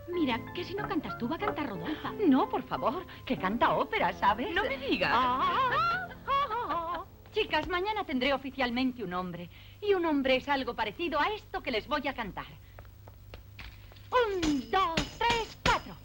Mira, que si no cantas tú, va a cantar Rodolfa. No, por favor, que canta ópera, ¿sabes? No me digas. Chicas, mañana tendré oficialmente un nombre. Y un nombre es algo parecido a esto que les voy a cantar. 1, 2, 3, 4.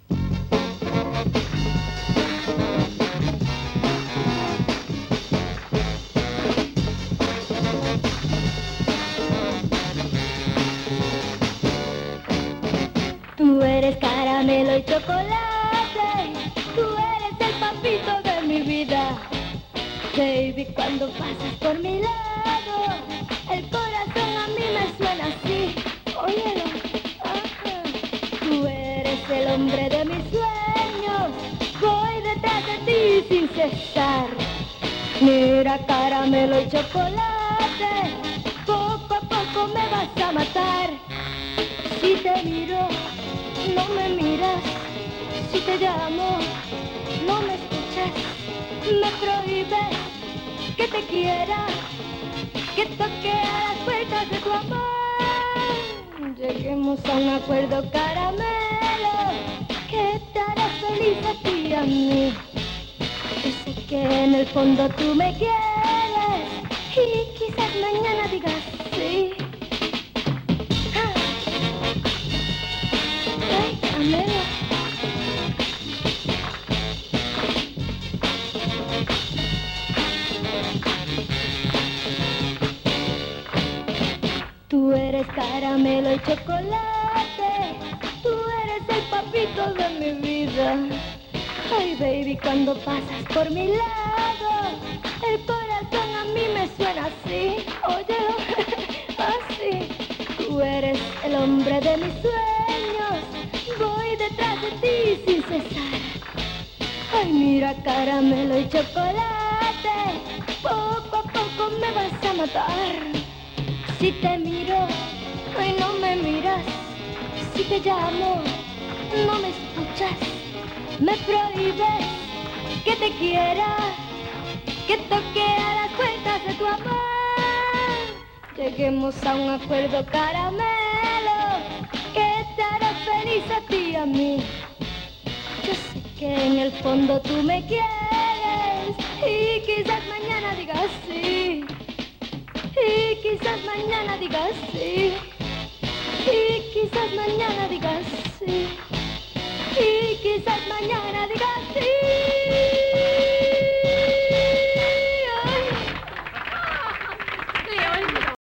Tú eres caramelo y chocolate, tú eres el papito de mi vida. Baby, cuando pasas por mi lado, el corazón a mí me suena así. Óyelo, ajá. Tú eres el hombre de mis sueños, voy detrás de ti sin cesar. Mira, caramelo y chocolate, poco a poco me vas a matar. Si te miro, no me miras, si te llamo, no me escuchas, me prohíbes que te quiera, que toque a las puertas de tu amor. Lleguemos a un acuerdo, caramelo, que te hará feliz a ti y a mí. Yo sé que en el fondo tú me quieres y quizás mañana digas sí. Ay, caramelo. Tú eres caramelo y chocolate, tú eres el papito de mi vida. Ay, baby, cuando pasas por mi lado, el corazón a mí me suena así. Óyelo, así. Tú eres el hombre de mis sueños, voy detrás de ti sin cesar. Ay, mira, caramelo y chocolate, poco a poco me vas a matar. Si te miro, ay, no me miras, si te llamo, no me escuchas, me prohíbes que te quiera, que toque a las puertas de tu amor. Lleguemos a un acuerdo, caramelo, que te hará feliz a ti y a mí. Yo sé que en el fondo tú me quieres y quizás mañana digas sí. Y quizás mañana digas sí. Y quizás mañana digas sí. Y quizás mañana digas sí.